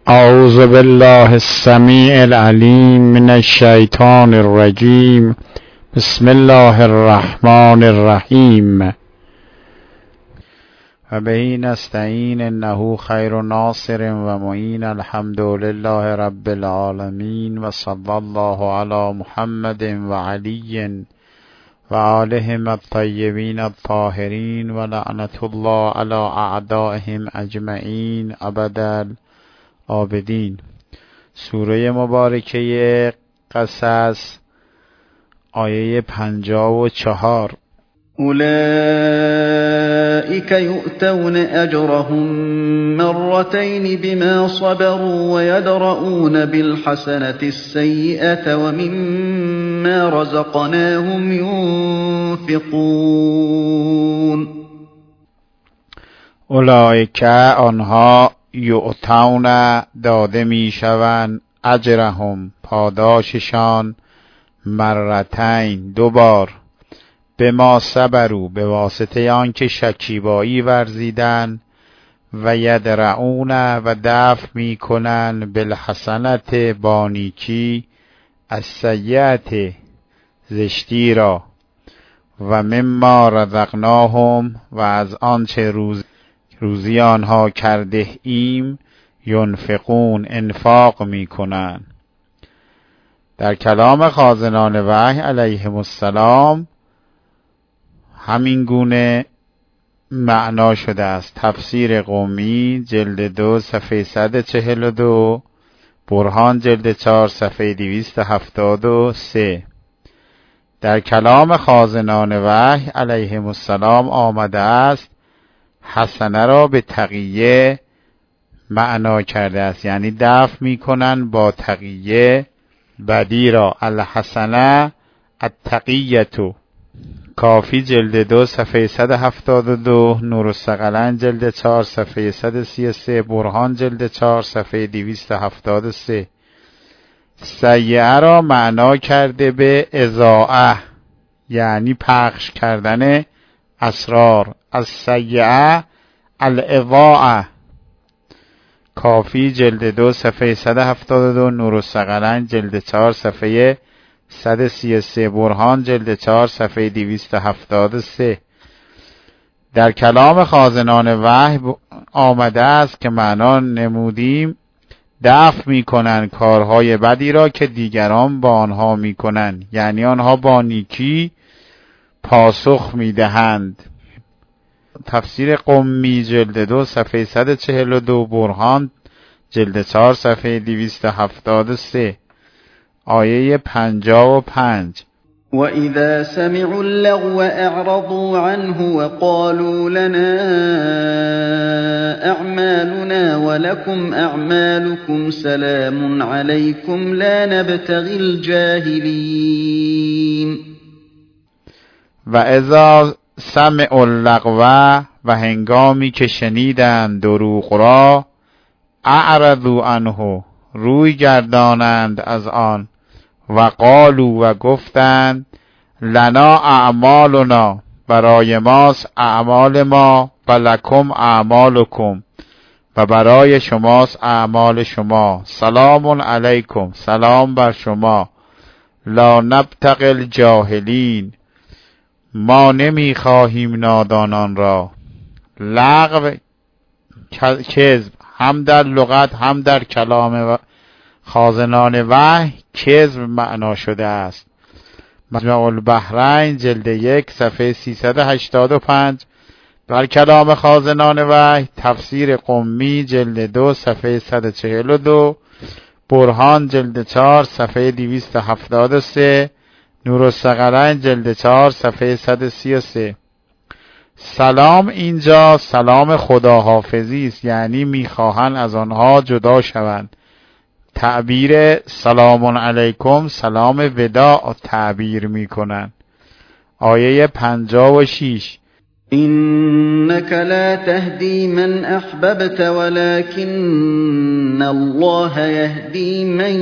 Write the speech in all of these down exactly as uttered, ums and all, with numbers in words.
اعوذ بالله السمیع العلیم من الشیطان الرجیم. بسم الله الرحمن الرحیم. و بهی نستعین انه خیر ناصر و معین. الحمد لله رب العالمین و صلی الله علی محمد و علی و آلهم الطیبین الطاهرین و لعنت الله علی اعدائهم اجمعین ابد الآبدین. سوره مبارکه قصص آیه پنجاه و چهار. اولئک یؤتون اجرهم مرتین بما صبروا ویدرؤون بالحسنة السیئة ومما رزقناهم ینفقون. اولئک آنها یؤتون داده می شوند اجرهم پاداششان مرتین دو بار به ما صبروا به واسطه آنکه شکیبایی ورزیدن و یدرعون و دفع می کنند بالحسنت با نیکی السیئة زشتی را و مما رزقناهم و از آنچه روز روزی آنها کرده ایم ینفقون انفاق می کنند. در کلام خازنان وحی علیهم السلام همین گونه معنا شده است. تفسیر قمی جلد دو صفحه صد و چهل و دو، برهان جلد چهار صفحه دویست و هفتاد و سه. در کلام خازنان وحی علیهم السلام آمده است حسنه را به تقیه معنا کرده است، یعنی دفع میکنن با تقیه بدی را. الحسنه التقیه. کافی جلد دو صفحه صد و هفتاد و دو، نور الثقلین جلد چهار صفحه صد و سی و سه، برهان جلد چهار صفحه دویست و هفتاد و سه. سیئه را معنا کرده به اضاعه، یعنی پخش کردن اسرار. السیئه الاضاعه. کافی جلد دو صفحه صد و هفتاد و دو، نور الثقلین جلد چهار صفحه صد و سی و سه، برهان جلد چهار صفحه دویست و هفتاد و سه. در کلام خازنان وحی آمده است که معنا نمودیم دفع میکنن کارهای بدی را که دیگران با آنها میکنن، یعنی آنها با نیکی پاسخ میدهند. تفسیر قمی جلد دو صفحه صد و چهل و دو، برهان جلد چهار صفحه دویست و هفتاد و سه. آیه پنجاه و پنج. وَإِذَا سَمِعُوا اللَّغْوَ أَعْرَضُوا عَنْهُ وَقَالُوا لَنَا أَعْمَالُنَا وَلَكُمْ أَعْمَالُكُمْ سَلَامٌ عَلَيْكُمْ لَا نَبْتَغِي الْجَاهِلِينَ. و اذا سمعوا اللغو و هنگامی که شنیدند دروغ را اعرضوا عنه روی گردانند از آن و قالوا و گفتند لنا اعمالنا برای ماست اعمال ما و لکم اعمالکم و برای شماست اعمال شما. سلام علیکم سلام بر شما. لا نبتغی الجاهلین ما نمی خواهیم نادانان را. لغو کذب هم در لغت هم در کلام خازنان وحی کذب معنا شده است. مجمع البحرین جلد یک صفحه سیصد و هشتاد و پنج. در کلام خازنان وحی تفسیر قمی جلد دو صفحه صد و چهل و دو، برهان جلد چهار صفحه دویست و هفتاد و سه، نور الثقلین جلد چهار صفحه صد و سی و سه. سلام اینجا سلام خداحافظی است، یعنی میخواهند از آنها جدا شوند. تعبیر سلام علیکم سلام وداع تعبیر میکنند. آیه پنجاه و شش. إنك لا تهدي من أحببت ولكن الله يهدي من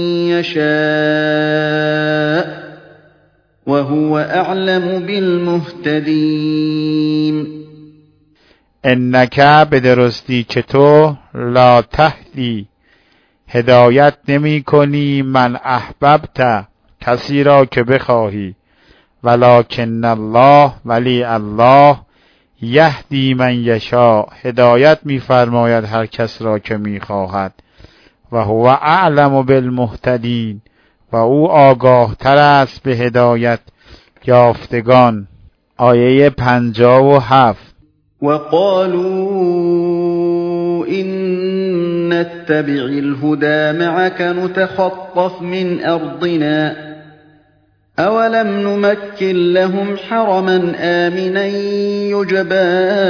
يشاء وهو أعلم بالمهتدين. انک به درستی که تو لا تهدی هدایت نمی کنی من احببت کسی را که بخواهی، ولکن الله ولی الله یهدی من یشاء هدایت می فرماید هر کس را که می خواهد، و هو اعلم بالمهتدین و او آگاه تر است به هدایت یافتگان. آیه پنجاه و هفت. وقالوا إن نتبع الهدى معك نتخطف من أرضنا أولم نمكن لهم حرما آمنا يجبى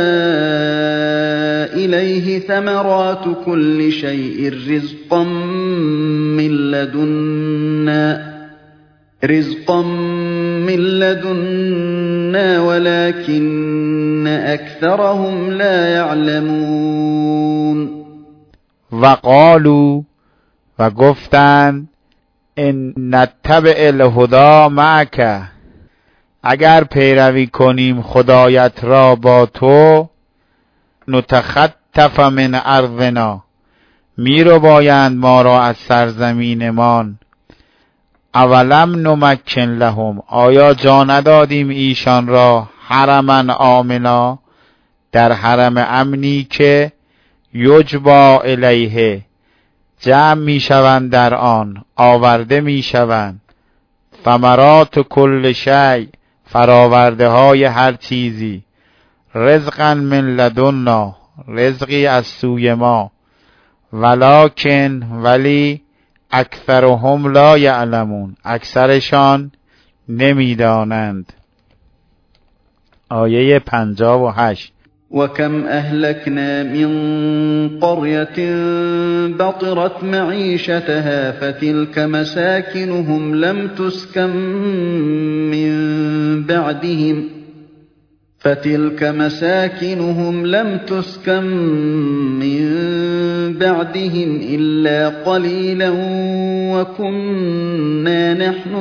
إليه ثمرات كل شيء رزقا من لدنا رزقا من لدنا ولكن أكثرهم لا يعلمون. وقالوا و گفتند ان نتبع الهدى معک اگر پیروی کنیم خدایت را با تو، نتخطف من ارضنا می رو بایند ما را از سرزمینمان. اولم نمکن لهم آیا جا ندادیم ایشان را حرما آمنا در حرم امنی که یجبا الیه جمع می شوند در آن آورده می شوند، ثمرات کل شیء فراورده های هر چیزی، رزقا من لدنا رزقی از سوی ما، ولکن ولی اکثرهم لا یعلمون اکثرشان نمیدانند. آیه پنجاه و هشت. وكم أهلكنا من قرية بطرت معيشتها فتلك مساكنهم لم تسكن من بعدهم فتلك مساكنهم لم تسكن من بعدهم إلا قليلا وكنا نحن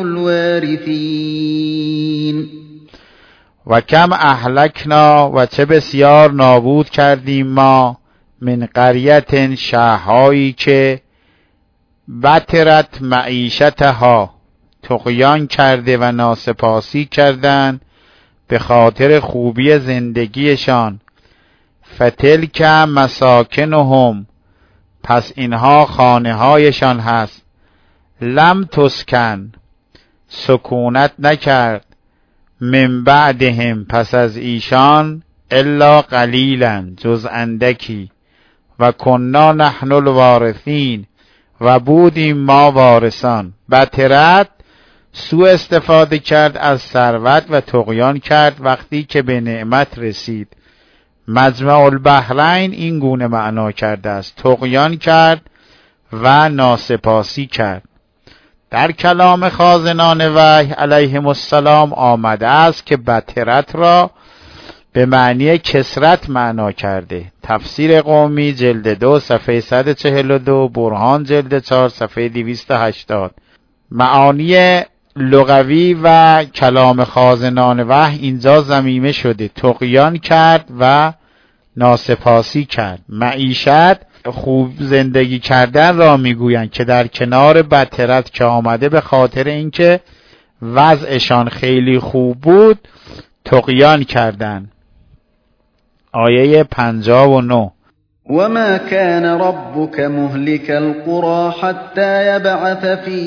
الوارثين. و کم اهلکنا و چه بسیار نابود کردیم ما، من قریت شهرهایی که بطرت معیشتها طغیان کرده و ناسپاسی کردند به خاطر خوبی زندگیشان، فتلک مساکنهم پس اینها خانه هایشان هست، لم تسکن سکونت نکرد، من بعدهم پس از ایشان، الا قلیلا جز اندکی، و کنا نحن الوارثین و بودیم ما وارثان. بطرت سوء استفاده کرد از ثروت و طغیان کرد وقتی که به نعمت رسید. مجمع البحرین این گونه معنا کرده است، طغیان کرد و ناسپاسی کرد. در کلام خازنان وحی علیهم السلام آمده است که بطرت را به معنی کسرت معنا کرده. تفسیر قومی جلد دو صفحه صد و چهل و دو، برهان جلد چهار صفحه دویست و هشتاد. معانی لغوی و کلام خازنان وحی اینجا ضمیمه شده، طغیان کرد و ناسپاسی کرد. معیشت خوب زندگی کردن را میگویند که در کنار بطرت که آمده به خاطر اینکه وضعشان خیلی خوب بود طغیان کردند. آیه پنجاه و نه. وما كان ربك مهلك القرى حتى يبعث في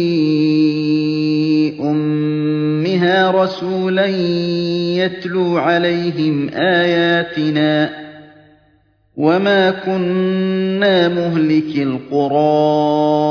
أمها رسولا يتلو عليهم آياتنا وما كنا مهلك القرى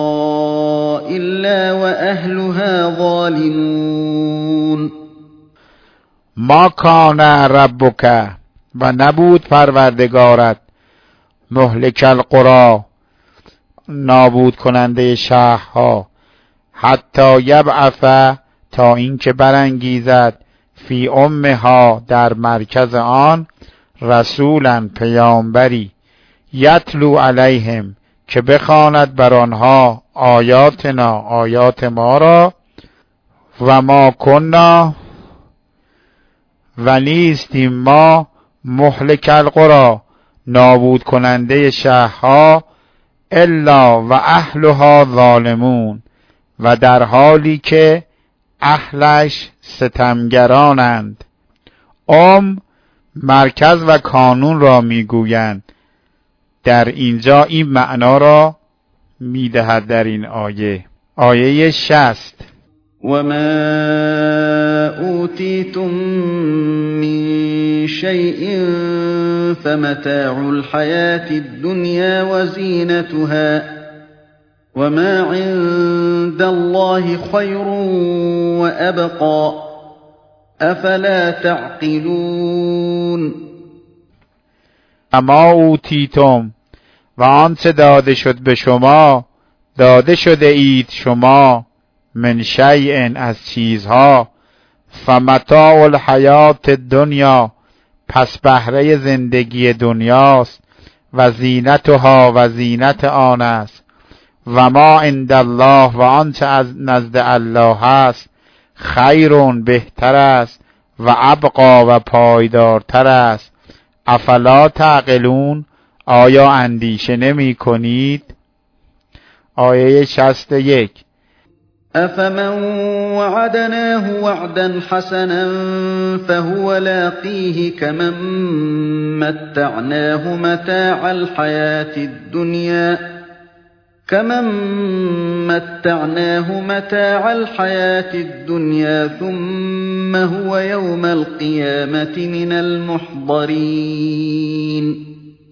إلا وأهلها ظالمون. ما کان ربک و نبود پروردگارت، مهلک القرى نابود کننده شهرها، حتی یبعث تا اینکه برانگیزد، فی امها در مرکز آن، رسولا پیامبری، یتلو علیهم که بخواند بر آنها آیاتنا آیات ما را، و ما کنا و نیستیم ما مهلک القرى نابود کننده شهرها، الا و اهلها ظالمون، و در حالی که اهلش ستمگرانند. ام مرکز و کانون را میگویند. در اینجا این معنا را میدهد در این آیه. آیه شصت: وما أوتيتم من شيء فمتاع الحياة الدنيا وزينتها وما عند الله خير وأبقى أفلا تعقلون. اما اوتیتم، و آنچه داده شد به شما، داده شده اید شما، من شیء از چیزها، فمتاع الحیات الدنیا، پس بهره زندگی دنیاست، و زینتها، و زینت آن است، و ما عند الله، و آنچه از نزد الله هست، خیرون بهتر است، و ابقا و پایدارتر است. افلا تعقلون، آیا اندیشه نمی کنید؟ آیه شصت و یک: أفمن وعدناه وعدا حسنا فهو لاقيه كمن متعناه متاع الحياة الدنيا كمن متعناه متاع الحياة الدنيا ثم هو يوم القيامة من المحضرين.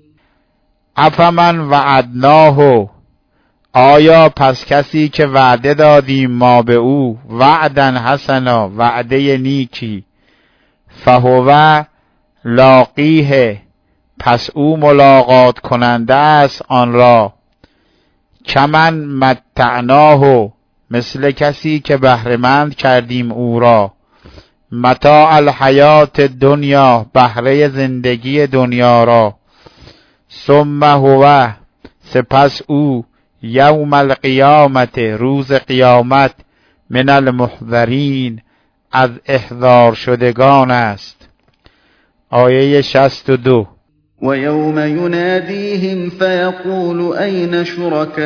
افمن وعدناه، آیا پس کسی که وعده دادیم ما به او، وعدن حسنا، وعده نیکی، فهو لاقیه، پس او ملاقات کننده است آن را، کمن متعناه، مثل کسی که بهره‌مند کردیم او را، متاع الحیات دنیا، بهره زندگی دنیا را، ثم هو، سپس او، یوم القیامت، روز قیامت، من المحضرین، از احضار شدگان است. آیه شصت و دو: ويوم يناديهم فيقول أين شركائي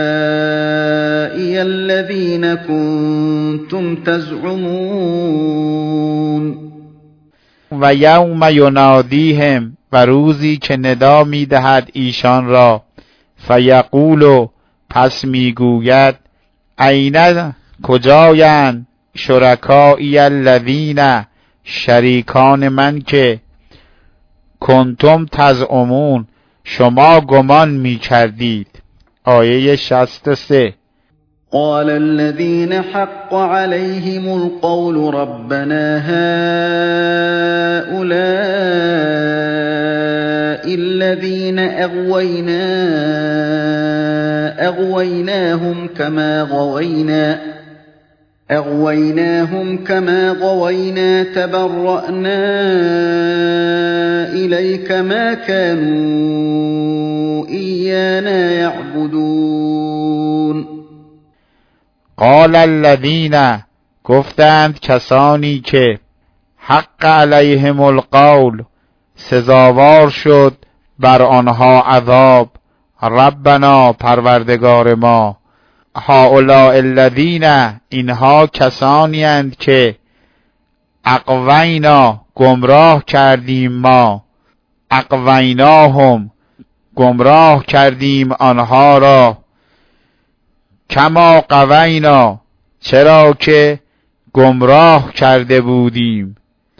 الذين كنتم تزعمون. و یوم ینادیهم، و روزی که ندا میدهد ایشان را، فیقول، پس میگوید، این، کجایند، شرکایی الذین، شریکان من که، کنتم تزعمون، شما گمان میکردید. آیه شصت و سه: قال الذين حق عليهم القول ربنا هؤلاء الذين أغوينا أغويناهم كما غوينا أغويناهم كما غوينا تبرأنا إليك ما كانوا إيانا يعبدون. قال الذین، گفتند کسانی که، حق علیهم القول، سزاوار شد بر آنها عذاب، ربنا، پروردگار ما، هؤلاء الذین، اینها کسانی اند که، اغوینا، گمراه کردیم ما، اغویناهم، گمراه کردیم آنها را، کما غوینا، چرا که گمراه کرده بودیم،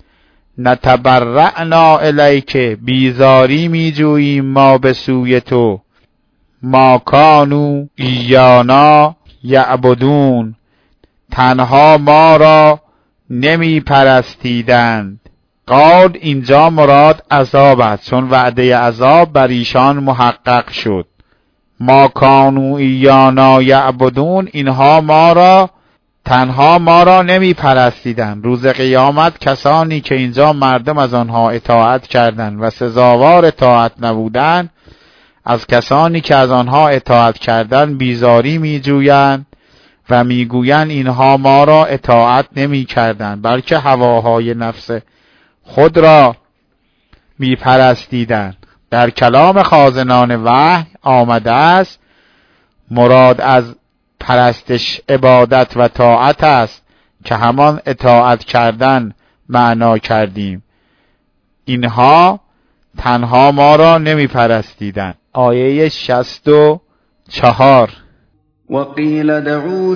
نتبرأنا الیک، بیزاری می جوییم ما به سوی تو، ما کانوا ایانا یعبدون، تنها ما را نمی پرستیدند. قال اینجا مراد عذاب است، چون وعده عذاب بر ایشان محقق شد. ما کانوا ایانا یعبدون، اینها ما را، تنها ما را نمی پرستیدند. روز قیامت کسانی که اینجا مردم از آنها اطاعت کردند و سزاوار اطاعت نبودند، از کسانی که از آنها اطاعت کردند بیزاری می جویند و می گویند اینها ما را اطاعت نمی کردند، بلکه هواهای نفس خود را می پرستیدند. در کلام خازنان وحی آمده است مراد از پرستش عبادت و طاعت است که همان اطاعت کردن معنا کردیم. اینها تنها ما را نمی پرستیدند. آیه شصت و چهار وقیل دعوا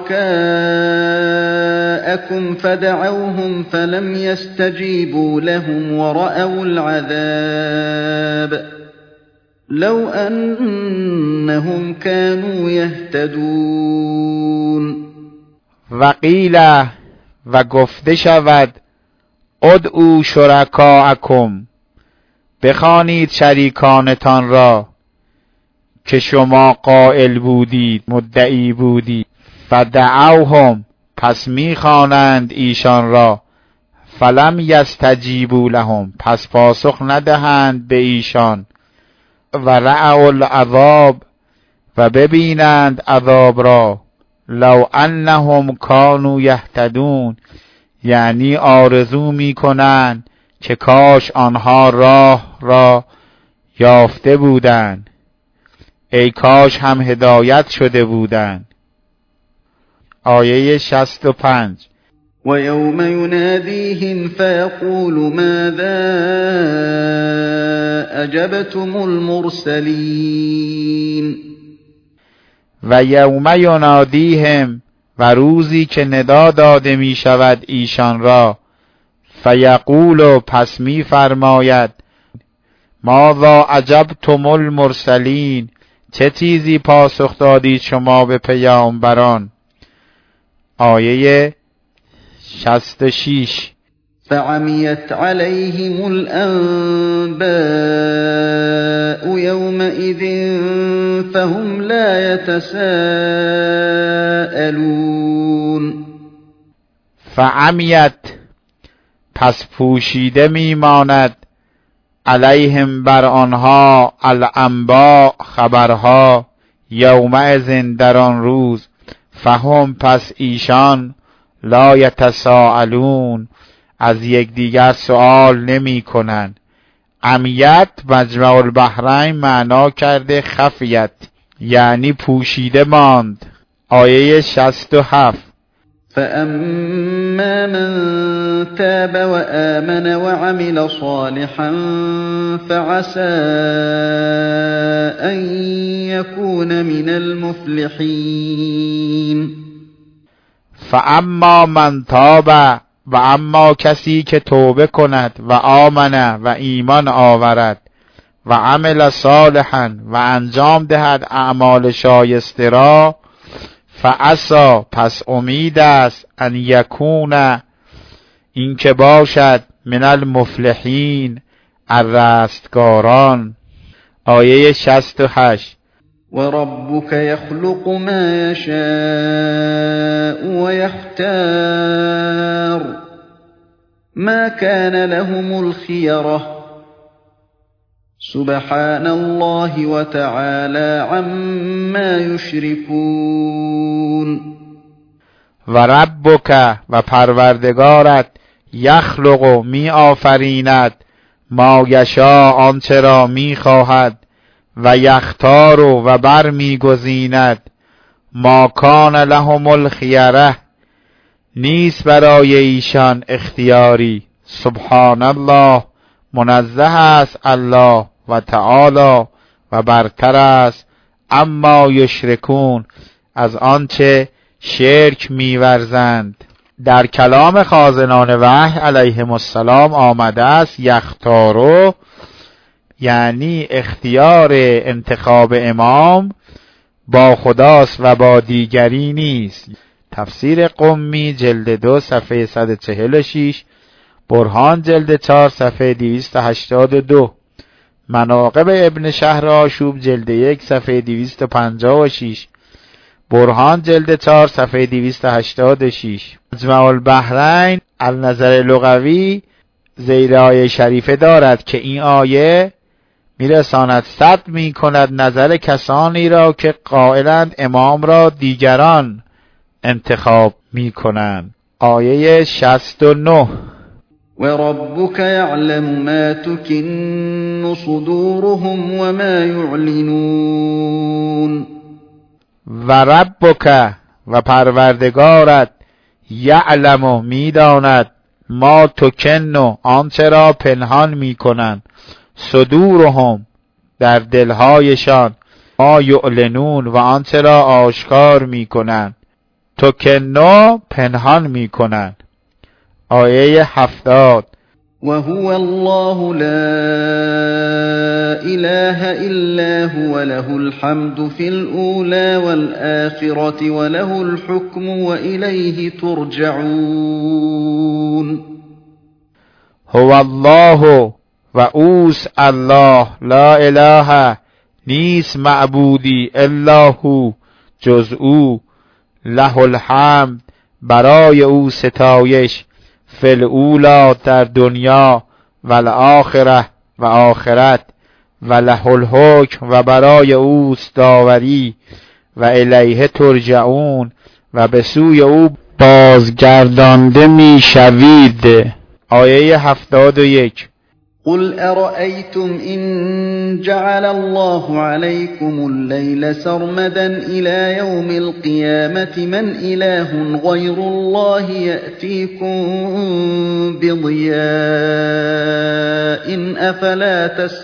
شركاءكم فدعوهم فلم يستجيبوا لهم ورأوا العذاب لو أنهم كانوا يهتدون. وقیل و گفته شود ادعوا شرکاءکم، بخوانید شریکانتان را که شما قائل بودید، مدعی بودید. فدعوهم، پس میخوانند ایشان را. فلم یستجیبوا لهم، پس پاسخ ندهند به ایشان. و رأوا العذاب، و ببینند عذاب را. لو انهم کانوا یهتدون، یعنی آرزو میکنند که کاش آنها راه را یافته بودند، ای کاش هم هدایت شده بودند. آیه شصت و پنج و یوم ینادیهم فیقول ماذا اجبتم المرسلین. و یوم ینادیهم، و روزی که ندا داده می شود ایشان را. فیقول، پس می فرماید ماذا اجبتم المرسلین، چه چیزی پاسخ دادید شما به پیامبران. آیه شصت و شش فعمیت علیهم الانباء یومئذ فهم لا یتساءلون. فعمیت، پس پوشیده میماند، علیهم بر آنها، الانباء خبرها، یومئذ در آن روز، فهم پس ایشان، لا یتساءلون از یکدیگر سؤال نمی کنند. عمیت مجمع البحرین معنا کرده خفیت، یعنی پوشیده ماند. آیه شصت و هفت فأما من تاب وآمن وعمل صالحا فعسى أن يكون من المفلحين. فاما من تاب، و اما کسی که توبه کند، و آمن، و ایمان آورد، و عمل صالحا، و انجام دهد اعمال شایسته را، فعسا، پس امید است، ان یکون، این که باشد، من المفلحین، الرستگاران. آیه شصت و هشت وربك يخلق ما يشاء ويختار ما كان لهم الخيرة سبحان الله وتعالى عما يشركون. و ربک، و پروردگارت، یخلق، می آفریند، ما یشاء، آنچه را می خواهد، و یختار، و بر می گزیند، ما کان لهم الخیره، نیست برای ایشان اختیاری. سبحان الله، منزه است الله، و تعالی، و برتر است، اما یشرکون، از آنچه شرک می‌ورزند. در کلام خازنان وحی علیهم السلام آمده است یختارو، یعنی اختیار انتخاب امام با خداست و با دیگری نیست. تفسیر قمی جلد دو صفحه صد و چهل و شش، برهان جلد چهار صفحه دویست و هشتاد و دو، مناقب ابن شهر آشوب جلد یک صفحه دویست و پنجاه و شش، برهان جلد چهار صفحه دویست و هشتاد و شش. مجمع البحرین النظر لغوی زیر آیه شریفه دارد که این آیه میرساند صد می کند نظر کسانی را که قائلند امام را دیگران انتخاب می کنند. آیه شصت و نه و ربک یعلم ما تکن صدورهم و ما یعلنون. و ربک و پروردگارت یعلم میداند ما تکنو آنچه را پنهان میکنند صدورهم در دلهایشان ما یعلنون و آنچه را آشکار میکنند تکنو پنهان میکنند. آیه هفتاد وهو الله لا إله إلا هو له الحمد في الأولى والآخرة وله الحكم وإليه ترجعون. هو الله و اوس الله لا اله نیست معبودی الا هو جز او له الحمد برای او ستایش فی الاولی در دنیا و الاخره و آخرت و له الحکم و برای اوست داوری و الیه ترجعون و به سوی او بازگردانده می شوید. آیه هفتاد و یک قل أرأيتم إن جعل الله عليكم الليل سرمدا إلى يوم القيامة من إله غير الله يأتيكم بضياء أفلا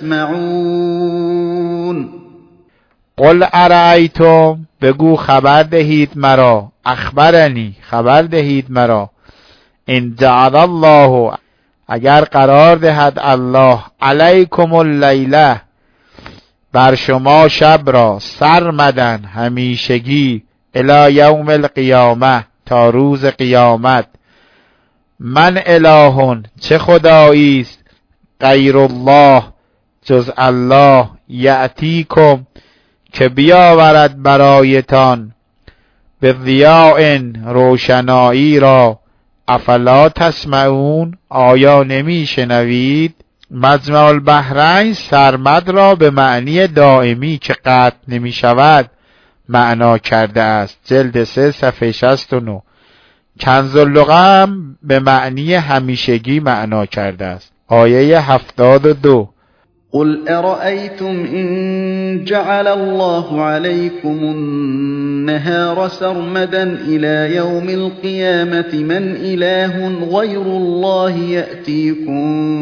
تسمعون. قل أرأيتم بگو خبر دهید مرا، اخبرنی خبر دهید مرا، ان جعل الله اگر قرار دهد الله علیکم اللیله بر شما شب را سرمدن همیشگی الی یوم القیامه تا روز قیامت من الهون چه خدایی است غیر الله جز الله یأتیکم که بیاورد برایتان به ضیاء روشنایی را افلا تسمعون آیا نمی شنوید. مجمع البحرین سرمد را به معنی دائمی که قطع نمی شود معنا کرده است. جلد سه صفحه شصت و نه. کنز اللغه هم به معنی همیشگی معنا کرده است. آیه هفتاد و دو قل أرأيتم إن جعل الله عليكم النهار سرمدا إلى يوم القيامة من إله غير الله يأتيكم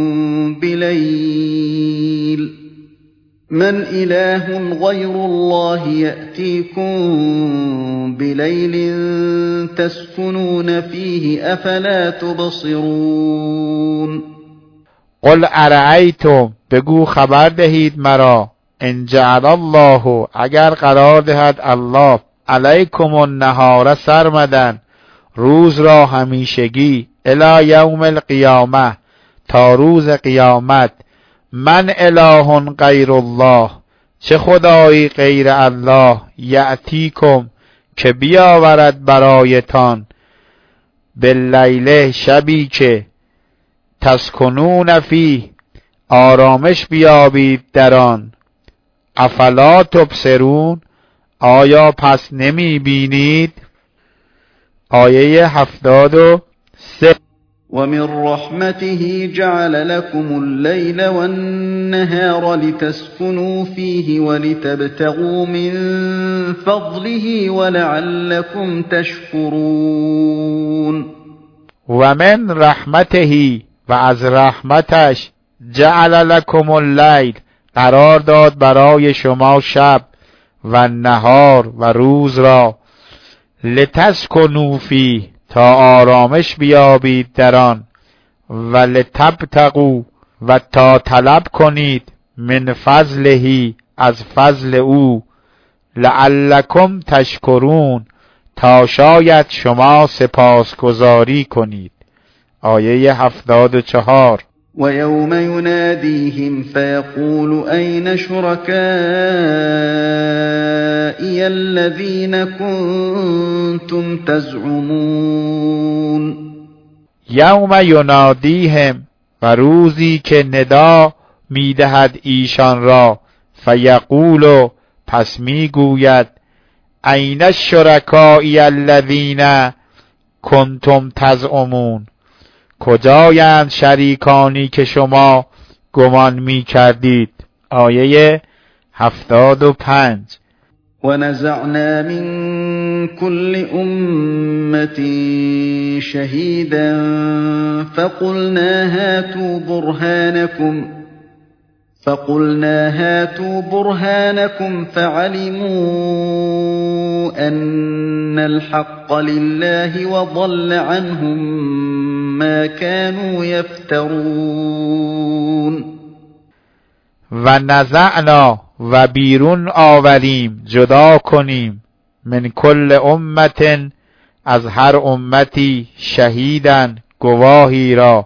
بليل من إله غير الله يأتيكم بليل تسكنون فيه أفلا تبصرون. قل ارأیتم بگو خبر دهید مرا ان جعل الله اگر قرار دهد الله علیکم النهار سرمدن روز را همیشگی الی یوم القیامه تا روز قیامت من اله غیر الله چه خدایی غیر الله یأتیکم که بیاورد برایتان باللیل شبی که تسکنون فیه آرامش بیابید در آن افلا تبصرون آیا پس نمی بینید. آیه هفتاد و سه ومن رحمته جعل لكم الليل والنهار لتسكنوا فيه ولتبتغوا من فضله ولعلكم تشكرون. و من رحمته و از رحمتش جعل لکم اللیل قرار داد برای شما شب و نهار و روز را لتسکنوا فیه تا آرامش بیابید در آن و لتبتغوا و تا طلب کنید من فضله از فضل او لعلکم تشکرون تا شاید شما سپاسگزاری کنید. آیه هفتاد و چهار ويوم يناديهم فيقول أين شركائي الذين كنتم تزعمون. یوم ینادیهم و روزی که ندا میدهد ایشان را فیقول پس میگوید این الشرکائی الذین کنتم تزعمون کجایند شریکانی که شما گمان می کردید. آیه هفتاد و پنج ونزعنا من كل أمة شهيدا فقلنا هاتوا برهانكم فقلنا هاتوا برهانكم فعلموا أن الحق لله وضل عنهم ما كانوا يفترون. و نزعنا و بیرون آوریم، جدا کنیم، من کل امت، از هر امتی، شهیدن، گواهی را.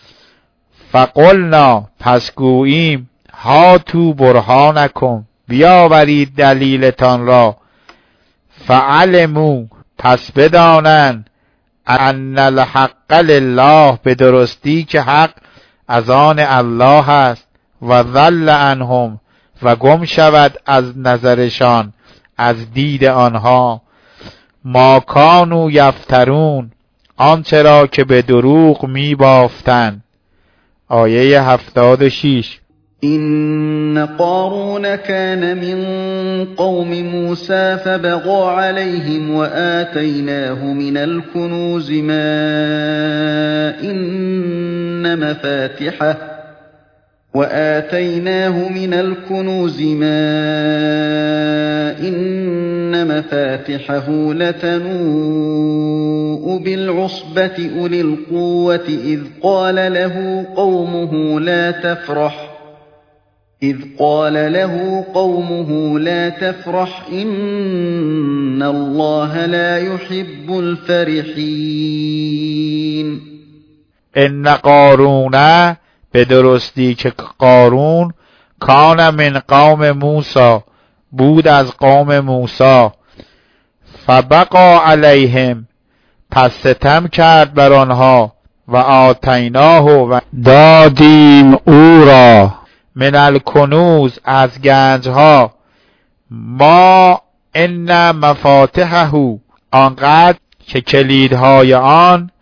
فقلنا، پس گوییم، هاتوا برهانکم، بیاورید دلیلتان را. فعلموا، پس بدانند، ان الحق لله، به درستی که حق از آن الله است. و ضل عنهم، و گم شود از نظرشان، از دید آنها، ما کانوا یفترون، آنچه را که به دروغ می بافتند. آیه هفتاد و شش. إن قارون كان من قوم موسى فبغى عليهم وآتيناه من الكنوز ما إن مفاتحه وآتيناه من الكنوز ما إن مفاتحه لتنوء بالعصبة أولي القوة إذ قال له قومه لا تفرح إذ قال له قومه لا تفرح إن الله لا يحب الفرحين. ان قارون، به درستی که قارون، کان من قوم موسی، بود از قوم موسی. فبقى علیهم، پس ستم کرد بر آنها. و آتیناه، و دادیم او را، من الکنوز، از گنجها، ما ان مفاتحه، آنقدر که کلیدهای آن،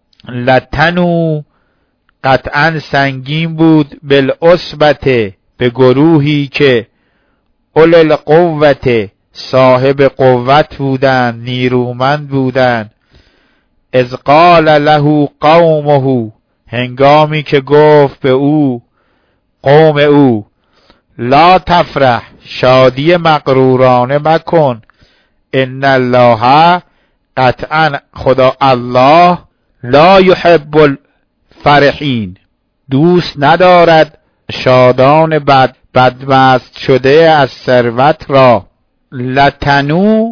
لتنو، قطعا سنگین بود، بالعصبة، به گروهی که، اول القوة، صاحب قوت بودند، نیرومند بودند. اذ قال له قومه، هنگامی که گفت به او قوم او، لا تفرح، شادی مغرورانه مکن، ان الله، قطعا خدا الله، لا یحب الفرحین، دوست ندارد شادان بد بدمست شده از ثروت را. لتنو،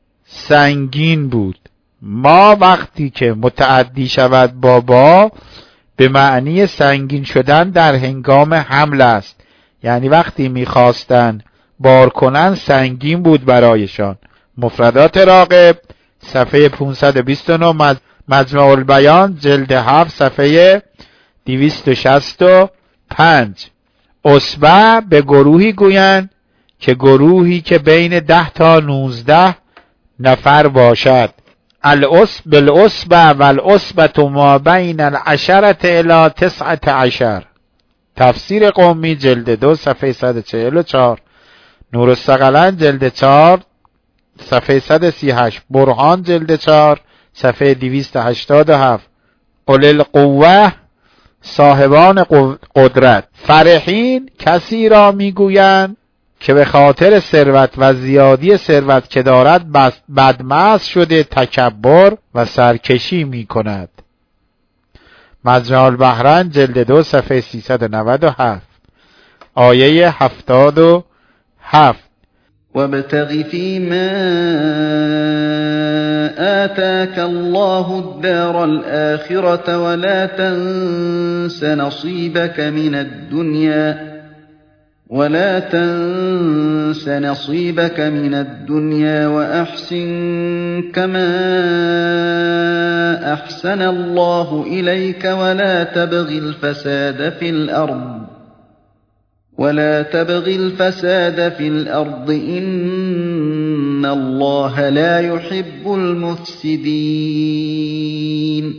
سنگین بود. ما وقتی که متعدی شود با با، به معنی سنگین شدن در هنگام حمل است. یعنی وقتی میخواستن بار کنن سنگین بود برایشان. مفردات راغب، صفحه پانصد و بیست و نه، مجمع البیان، جلد هفت، صفحه دویست و شصت و پنج. عصبه، به گروهی گویند که گروهی که بین ده تا نوزده نفر باشد. العصب بالعصبه و العصبه ما بین العشرة الی تسعة عشر. تفسیر قمی، جلد دو، صفحه صد و چهل و چهار. نور الثقلین، جلد چهار، صفحه صد و سی و هشت. برهان، جلد چهار، صفحه دویست و هشتاد و هفت. اولی القوه، صاحبان قدرت. فرحین، کسی را میگویند که به خاطر ثروت و زیادی ثروت که دارد بدمست شده، تکبر و سرکشی می کند. مجمع البحرین، جلد دو، صفحه سیصد و نود و هفت. آیه هفتاد و هفت. وابتغ فيما آتاك الله الدار الآخرة ولا تنس نصيبك من الدنيا ولا تنس نصيبك من الدنيا وأحسن كما أحسن الله إليك ولا تبغ الفساد في الأرض ولا تبغ الفساد في الأرض إن الله لا يحب المفسدين.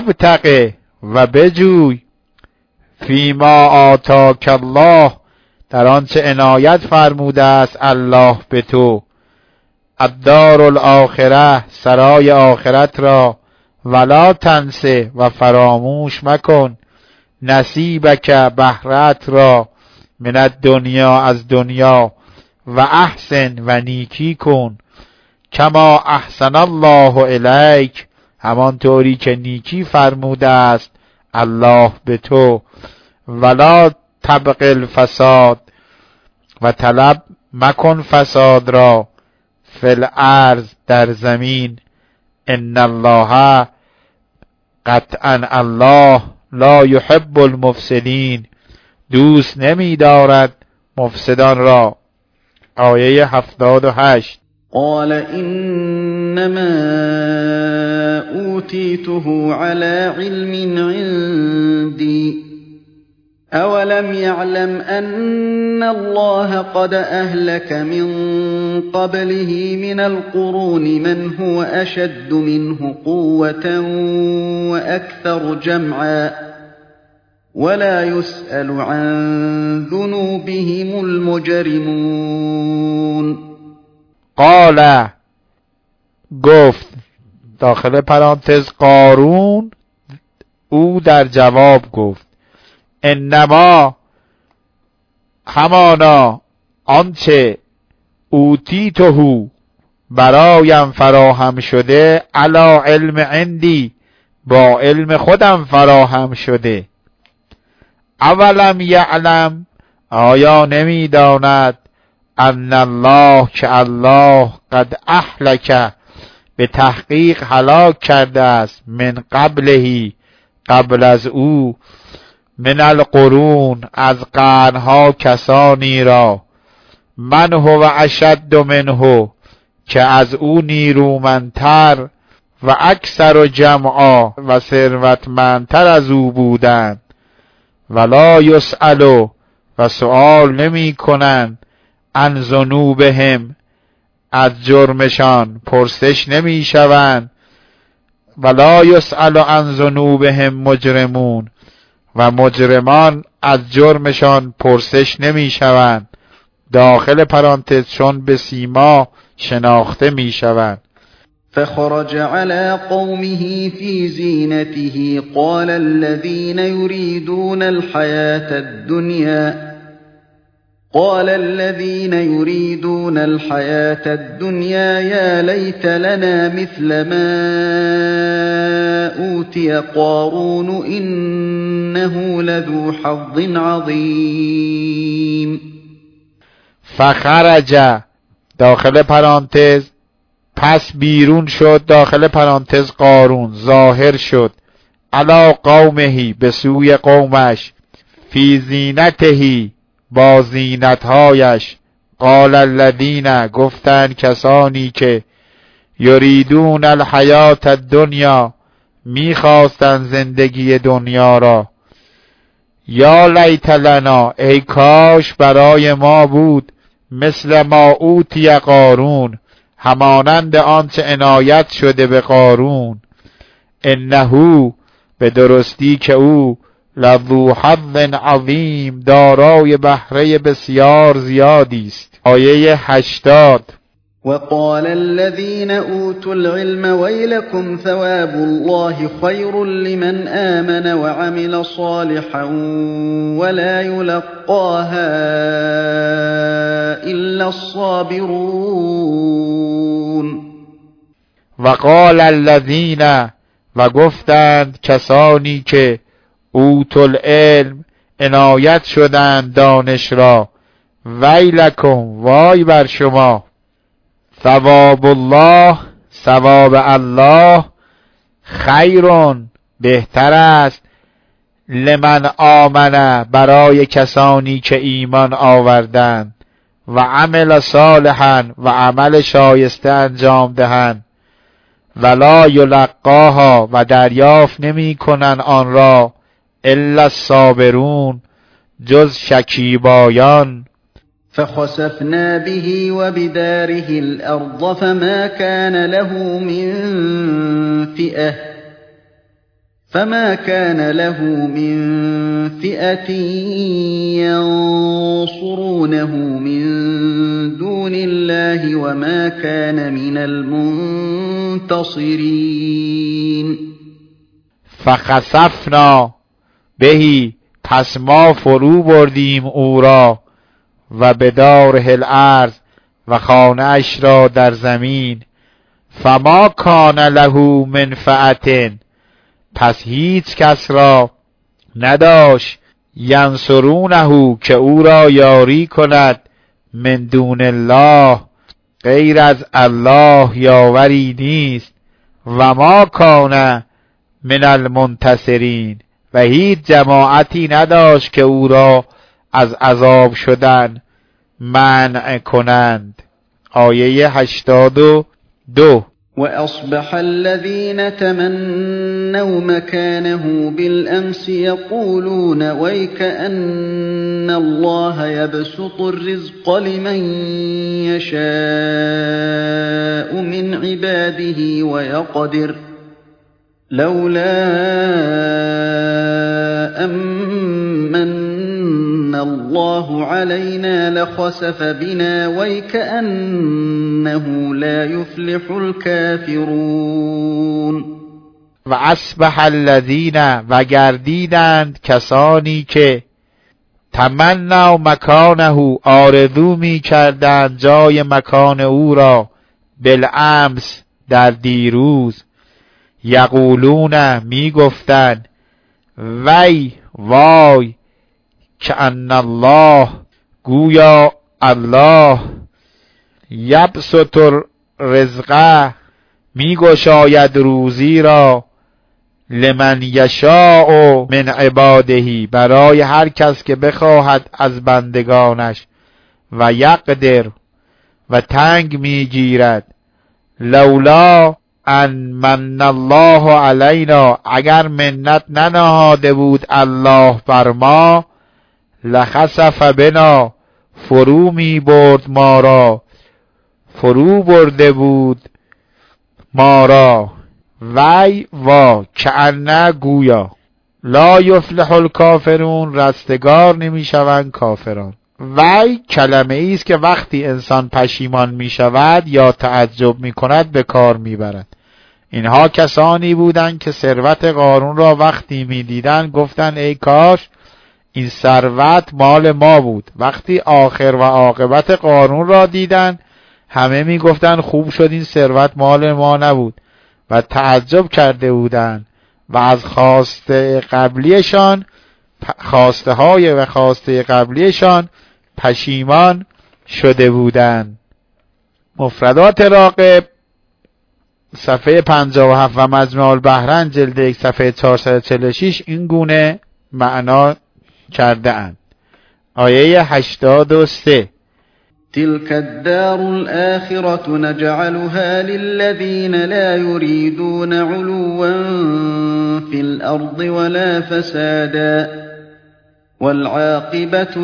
وابتغ، و بجوی، فیما آتاک الله، در آنچه عنایت فرموده است الله به تو، الدار الاخره، سرای آخرت را، ولا تنسه، و فراموش مکن، نصیبک، بهرت را، من الدنیا، از دنیا، و احسن، و نیکی کن، کما احسن الله الیک، همانطوری که نیکی فرموده است الله به تو، ولا تبغ الفساد، و طلب مکن فساد را، فی الارض، در زمین، ان الله، قطعا الله، لا یحب المفسدین، دوست نمی دارد مفسدان را. آیه هفتاد و هشت. قال انما اوتیته على علم عندي اولم يعلم ان الله قد اهلك من قبله من القرون من هو اشد منه قوة واكثر جمعا ولا يسأل عن ذنوبهم المجرمون. قال، گفت، داخل پرانتز قارون، او در جواب گفت، انما، همانا، آنچه، اوتیته، برایم فراهم شده، علی علم عندی، با علم خودم فراهم شده. اولم یعلم، آیا نمی داند، ان الله، که الله، قد اهلک، به تحقیق هلاک کرده است، من قبلهی، قبل از او، من القرون، از قرنها کسانی را، من هو اشد منه، که از او نیرومندتر، و اکثر جمعا، و ثروتمندتر از او بودند، ولا یسأل، و سؤال نمی کنند، عن ذنوبهم، از جرمشان پرسش نمی شوند، ولا یسأل عن ذنوبهم مجرمون، و مجرمان از جرمشان پرسش نمی شوند، داخل پرانتز چون به سیما شناخته می شوند. فخرج على قومه في زينته قال الذين يريدون الحياة الدنيا قال الذين يريدون الحياة الدنيا يا ليت لنا مثل ما أوتي قارون إنه لذو حظ عظيم. فخرج، داخل پرانتز پس بیرون شد، داخل پرانتز قارون ظاهر شد، علی قومهی، به سوی قومش، فی زینتهی، با زینتهایش، قال الذین، گفتند کسانی که، یریدون الحیات الدنیا، میخواستند زندگی دنیا را، یا لیت لنا، ای کاش برای ما بود، مثل ما اوتی قارون، همانند آنچه عنایت شده به قارون، انه، به درستی که او، لذو حظ عظیم، دارای بهره بسیار زیادی است. آیه هشتاد. وقال الذين أوتوا العلم ويلكم ثواب الله خير لمن آمن وعمل صالحا ولا يلقاها إلا الصابرون. وقال الذين، و گفتند کسانی که، اوتوا العلم، عنایت شدند دانش را، ویلکم، وای بر شما، ثواب الله، ثواب الله، خیرون، بهتر است، لمن آمن، برای کسانی که ایمان آوردند، و عمل صالحا، و عمل شایسته انجام دهند، ولا یلقاها، و دریافت نمی کنند آن را، الا الصابرون، جز شکیبایان. فخسفنا به وبداره الأرض فما كان له من فئة فما كان له من فئة ينصرونه من دون الله وما كان من المنتصرین. فخسفنا بهی، پس ما فرو بردیم او را، و به داره الارض، و خانه اش را در زمین. فما کان له من فئة، پس هیچ کس را نداشت، ینصرونه، که او را یاری کند، من دون الله، غیر از الله یاوری نیست. و ما کان من المنتصرین، و هیچ جماعتی نداشت که او را از عذاب شدن منع کنند. آیه هشتاد و دو. وأصبح الذين تمنوا مكانه بالأمس يقولون ويكأن الله يبسط الرزق لمن يشاء من عباده ويقدر لولا أمن الله علينا لخسف بنا ويكأنه لا يفلح الكافرون. و اصبح الذین، و گردیدند کسانی که تمنوا مکانه، آرزو می کردند جای مکان او را، بالامس، در دیروز، یقولون، می گفتند، وی وای، که ان الله، گویا الله، یبسط الرزق، می گشاید روزی را، لمن یشاء من عباده، برای هر کس که بخواهد از بندگانش، و یقدر، و تنگ می گیرد، لولا ان من الله علینا، اگر منت ننهاده بود الله بر ما، لخسف بنا، فرو می برد ما را، فرو برده بود ما را، وی وا، کأنه، گویا، لا یفلح الکافرون، رستگار نمی شوند کافران. وی کلمه ای است که وقتی انسان پشیمان می شود یا تعجب می کند به کار می برد. اینها کسانی بودند که ثروت قارون را وقتی می دیدند گفتند ای کاش این ثروت مال ما بود. وقتی آخر و عاقبت قارون را دیدند همه می گفتند خوب شد این ثروت مال ما نبود و تعجب کرده بودند و از خواسته قبلیشان خواسته های و خواسته قبلیشان پشیمان شده بودند. مفردات راغب صفحه پنجاه و هفت و مجمع البحرین جلد یک صفحه چهارصد و چهل و شش این گونه معنا کرده اند. آیه هشتاد و سه تلك الدار الآخرة نجعلها للذين لا يريدون علوا في الأرض ولا فسادا والعاقبة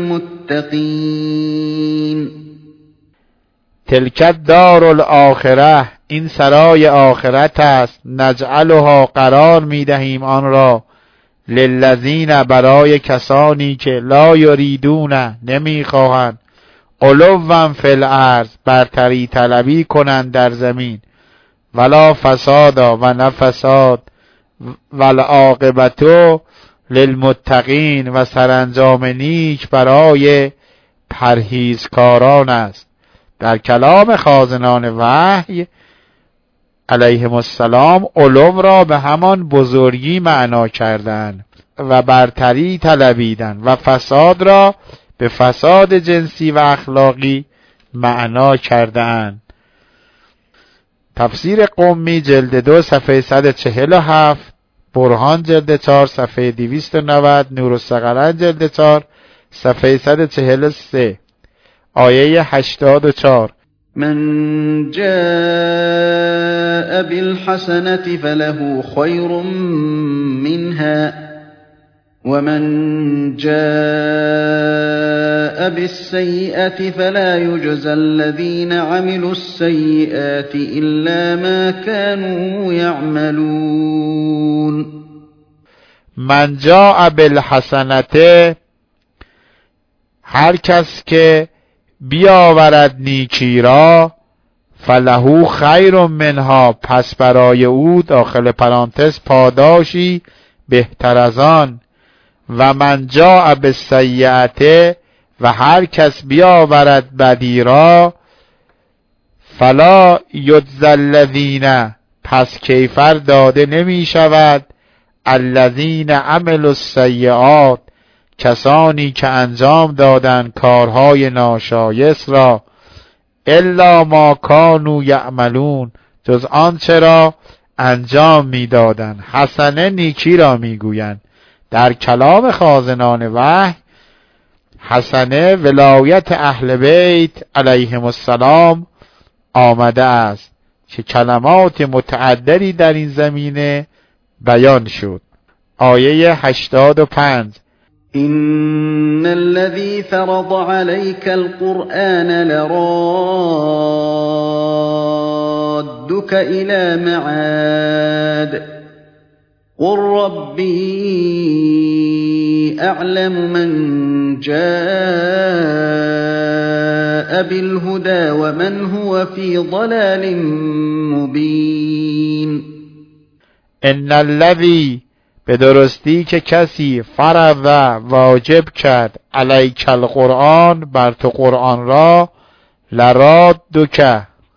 للمتقين. تلك الدار الآخرة، این سرای آخرت است، نجعلها، قرار میدهیم آن را، للذین، برای کسانی که لا یریدون، نمیخواهند، علوا فی الارض، برتری طلبی کنند در زمین، ولا فسادا، و نه فساد، والعاقبت للمتقین، و سرانجام نیک برای پرهیزکاران است. در کلام خازنان وحی علیهم السلام علو را به همان بزرگی معنا کردند و برتری طلبیدند و فساد را به فساد جنسی و اخلاقی معنا کردند. تفسیر قمی جلد دو صفحه صد و چهل و هفت، برهان جلد چهار صفحه دویست و نود، نور الثقلین جلد چهار صفحه صد و چهل و سه. آیه هشتاد و چهار من جاء بالحسنة فله خير منها ومن جاء بالسيئة فلا يجزى الذين عملوا السيئات إلا ما كانوا يعملون. من جاء بالحسنته، هر کس که بیاورد نیکی را، فلهو خیر منها، پس برای او داخل پرانتز پاداشی بهتر از آن. و من جاء بالسیئته، و هر کس بیاورد بدی را، فلا یجزی الذین، پس کیفر داده نمی شود، الذین عملوا السیئات، کسانی که انجام دادن کارهای ناشایست را، الا ما کانوا یعملون، جز آنچه را انجام میدادند. حسنه نیکی را میگویند. در کلام خازنان وحی حسنه ولایت اهل بیت علیهم السلام آمده است که کلمات متعددی در این زمینه بیان شد. آیه هشتاد و پنج: إن الذي فرض عليك القرآن لرادك إلى معاد قل ربي أعلم من جاء بالهدى ومن هو في ضلال مبين. ان الذی، به درستی که کسی فرض واجب کرد علیک القرآن، بر تو قرآن را، لرادک،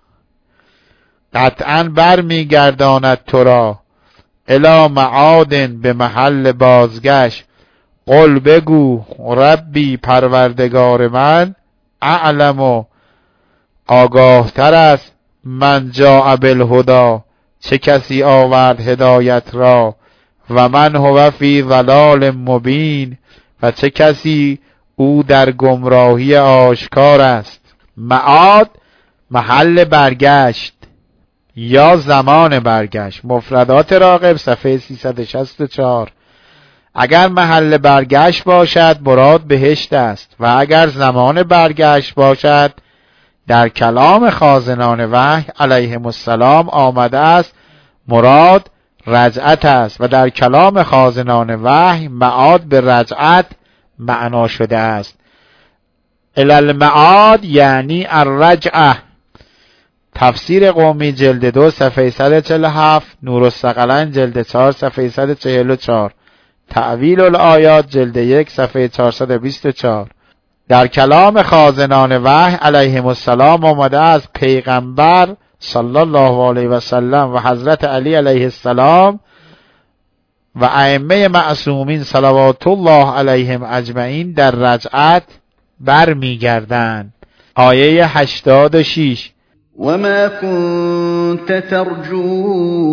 قطعا بر میگرداند تو را، الی معاد، به محل بازگشت. قل بگو ربی، پروردگار من، اعلم، و آگاه تر است، من جاء بالهدی، چه کسی آورد هدایت را، و من هو فی ضلال مبین، و چه کسی او در گمراهی آشکار است. معاد محل برگشت یا زمان برگشت. مفردات راغب صفحه سیصد و شصت و چهار. اگر محل برگشت باشد مراد بهشت است، و اگر زمان برگشت باشد در کلام خازنان وحی علیهم السلام آمده است مراد رجعت است، و در کلام خازنان وحی معاد به رجعت معنا شده است. الی المعاد یعنی الرجعه. تفسیر قمی جلد دو صفحه صد و چهل و هفت، نورالثقلین جلد چهار صفحه صد و چهل و چهار، تأویل الآیات جلد یک صفحه چهارصد و بیست و چهار. در کلام خازنان وحی علیهم السلام آمده است پیغمبر صلی الله علیه و سلم و حضرت علی علیه السلام و ائمه معصومین صلوات الله علیهم اجمعین در رجعت برمیگردند. آیه هشتاد و شش: وما كنت ترجو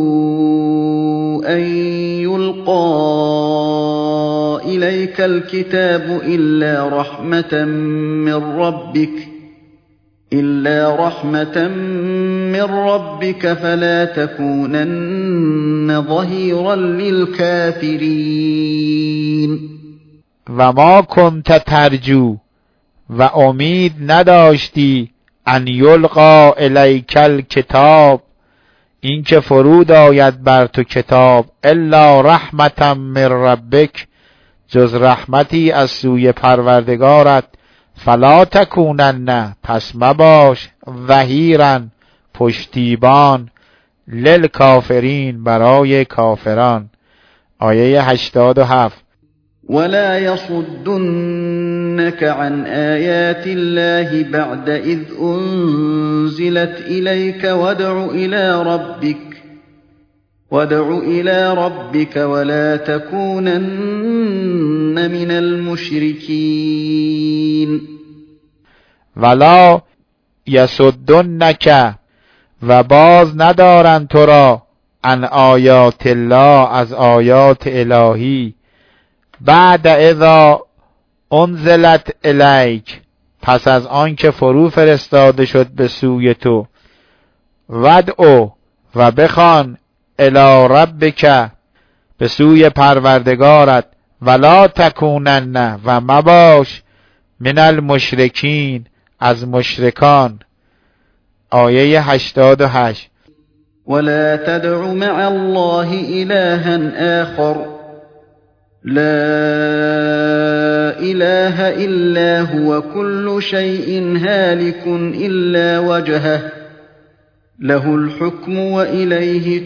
أن يلقى إليك الكتاب إلا رحمة من ربك إلا رحمة من ربك فلا تكونن ظهيرا للكافرين. و ما کنت ترجو، و امید نداشتی، ان یلقا الیک الکتاب، این که فرود آید بر تو کتاب، الا رحمتا من ربک، جز رحمتی از سوی پروردگارت، فلا تکونن، پس مباش، ظهیرا، پشتیبان، للکافرین، برای کافران. آیه هشتاد و هفت: ولا يصدنك عن آيات الله بعد إذ أنزلت إليك وادع إلى ربك وادع إلى ربك ولا تكونن من المشركين. ولا يصدنك، و باز ندارن تو را، عن آیات الله، از آیات الهی، بعد اذا انزلت الیک، پس از آن که فرو فرستاده شد به سوی تو، ودعو، و بخوان، الی ربک، به سوی پروردگارت، ولا تکونن، و مباش، من المشرکین، از مشرکان. آیه هشتاد و هشت: ولا تدع مع الله إلها آخر لا إله إلا هو كل شيء هالك إلا وجهه له الحكم وإليه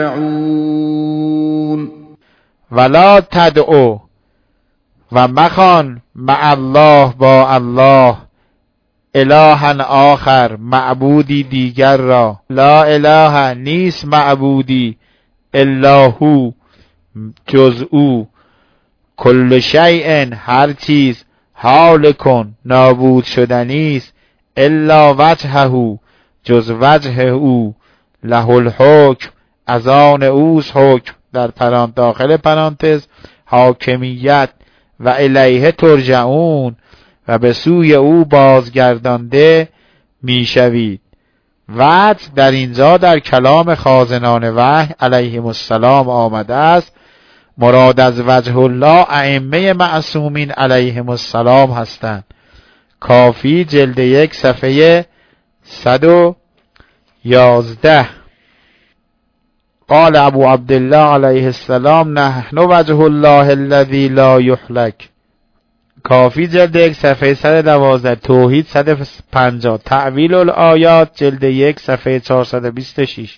ترجعون. ولا تدعو و مخوان مع الله با الله الها آخر معبودی دیگر را. لا اله نیست معبودی الا هو جز او. کل شیء هر چیز حال کن نابود شدنیست الا وجهه جز وجه او. له الحکم از آن اوست حکم در پرانت داخل پرانتز حاکمیت. و الیه ترجعون و به سوی او بازگردانده میشوید. وجه در اینجا در کلام خازنان وحی علیهم السلام آمده است. مراد از وجه الله ائمه معصومین علیهم السلام هستند. کافی جلد یک صفحه صد و یازده. قال ابو عبدالله علیه السلام نحن وجه الله الذی لا یهلک. کافی جلد یک صفحه صد و دوازده. توحید صد و پنجاه. تعویل الآیات جلد یک صفحه چهارصد و بیست و شش.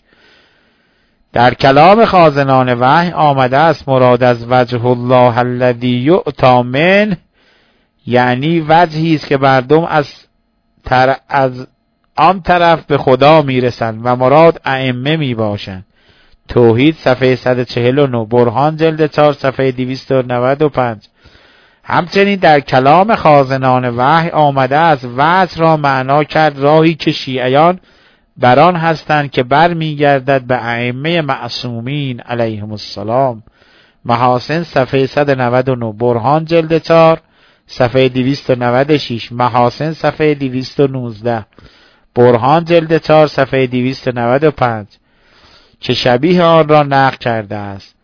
در کلام خازنان وحی آمده است مراد از وجه الله الذی یؤتی منه یعنی وجهی است که مردم از تر از آن طرف به خدا میرسند و مراد ائمه میباشند. توحید صفحه صد و چهل و نه. برهان جلد چهار صفحه دویست و نود و پنج. همچنین در کلام خازنان وحی آمده است وجه را معنا کرد راهی که شیعیان بر آن هستند که بر میگردد به ائمه معصومین علیهم السلام. محاسن صفحه صد و نود و نه. برهان جلد چهار صفحه دویست و نود و شش. محاسن صفحه دویست و نوزده. برهان جلد چهار صفحه دویست و نود و پنج که شبیه آن را نقل کرده است.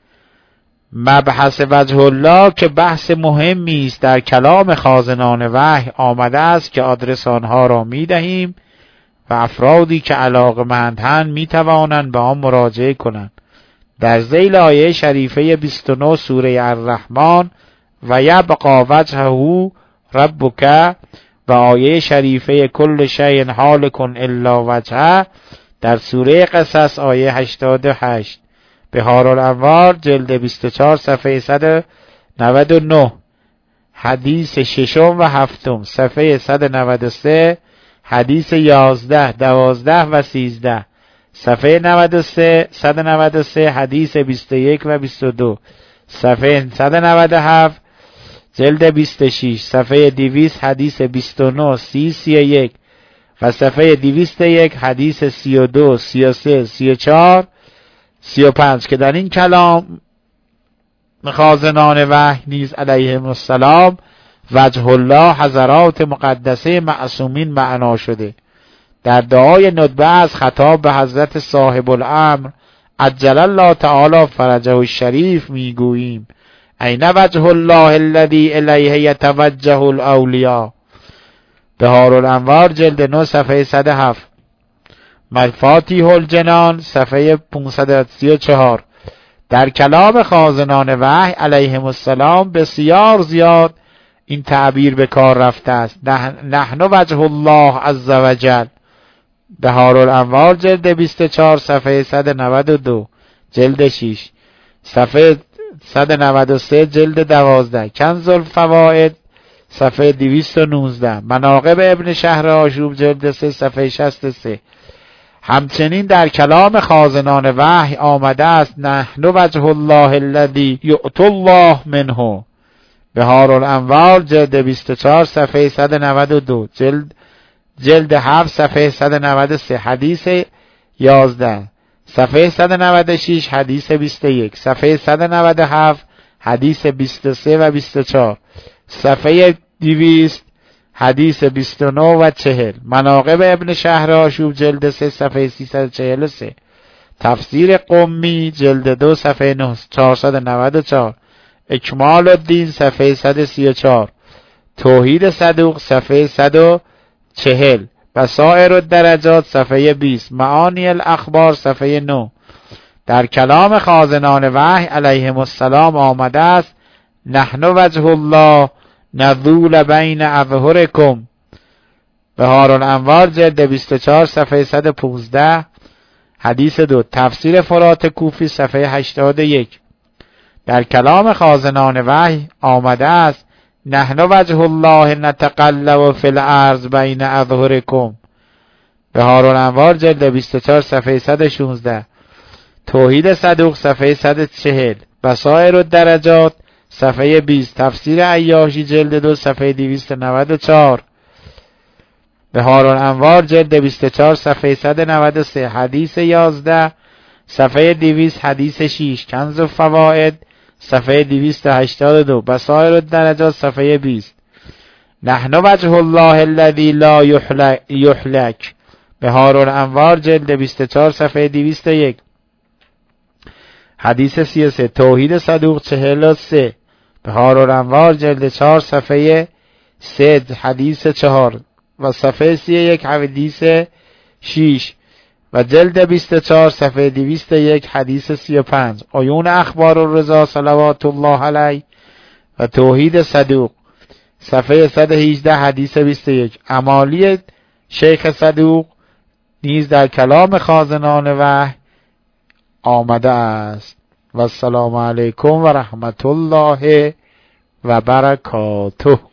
مبحث وجه الله که بحث مهمی است در کلام خازنان وحی آمده است که آدرس آنها را می دهیم و افرادی که علاقه‌مندند می توانند به آن مراجعه کنند. در ذیل آیه شریفه بیست و نه سوره الرحمن و یبقی وجهه ربک و آیه شریفه کل شیء حالک الا وجهه در سوره قصص آیه هشتاد و هشت. بهارالانوار جلد بیست و چهار صفحه صد و نود و نه. حدیث ششم و هفتم صفحه صد و نود و سه. حدیث یازده، دوازده و سیزده صفحه نود و سه، صد و نود و سه. حدیث بیست و یک و بیست و دو صفحه صد و نود و هفت جلد بیست و شش. صفحه دویست حدیث بیست و نه، سی، سی و یک و صفحه دویست و یک حدیث سی و دو، سی و سه، سی و چهار، سی و پنج که در این کلام خازنان وحی نیز علیهم السلام وجه الله حضرات مقدسه معصومین معنا شده. در دعای ندبه از خطاب به حضرت صاحب الامر عجل الله تعالی فرجه الشریف میگوییم این وجه الله الذی الیه یتوجه الاولیاء. بهارالانوار جلد نه صفحه صد و هفت. مفاتیح الجنان صفحه پانصد و سی و چهار. در کلام خازنان وحی علیهم السلام بسیار زیاد این تعبیر به کار رفته است. نحن وجه الله عز وجل. بهارالانوار جلد بیست و چهار صفحه صد و نود و دو جلد شش صفحه صد و نود و سه جلد دوازده. کنز الفوائد صفحه دویست و نوزده. مناقب ابن شهر آشوب جلد سه صفحه شصت و سه. همچنین در کلام خازنان وحی آمده است نحن وجه الله الذی یؤتی الله منه. بهارالانوار جلد بیست و چهار صفحه صد و نود و دو جلد جلد هفت صفحه صد و نود و سه. حدیث یازده صفحه صد و نود و شش. حدیث بیست و یک صفحه صد و نود و هفت. حدیث بیست و سه و بیست و چهار صفحه دویست. حدیث بیست و نه و چهل. مناقب ابن شهر آشوب جلد سه صفحه سیصد و چهل و سه. تفسیر قمی جلد دو صفحه چهارصد و نود و چهار. اکمال الدین صفحه صد و سی و چهار. توحید صدوق صفحه صد و چهل. بصائر الدرجات صفحه بیست. معانی الاخبار صفحه نه. در کلام خازنان وحی علیهم السلام آمده است نحن وجه الله نذول بین اظهرکم. بهار الانوار جلد بیست و چهار صفحه صد و پانزده. حدیث دو. تفسیر فرات کوفی صفحه هشتاد و یک. در کلام خازنان وحی آمده است نحن وجه الله نتقلب فی الارض بین اظهرکم. بهار الانوار جلد بیست و چهار صفحه صد و شانزده. توحید صدوق صفحه صد و چهل. بصائر الدرجات صفحه بیست. تفسیر عیاشی جلد دو صفحه دویست و نود و چهار. بهار الانوار جلد بیست و چهار صفحه صد و نود و سه. حدیث یازده صفحه دویست. حدیث شش. کنز الفوائد صفحه دویست و هشتاد و دو. بصائر الدرجات صفحه بیست. نحن وجه الله الذی لا یحلک. بهار الانوار جلد بیست و چهار صفحه دویست و یک. حدیث سی و سه. توحید صدوق چهل و سه. بهار الانوار جلد چهار صفحه سه. حدیث چهار و صفحه سی و یک. حدیث شش و جلد بیست و چهار صفحه دویست و یک. حدیث سی و پنج. عیون اخبار الرضا صلوات الله علیه و توحید صدوق صفحه صد و هجده. حدیث بیست و یک. امالی شیخ صدوق نیز در کلام خازنان وحی آمده است. و السلام علیکم و رحمت الله و برکاته.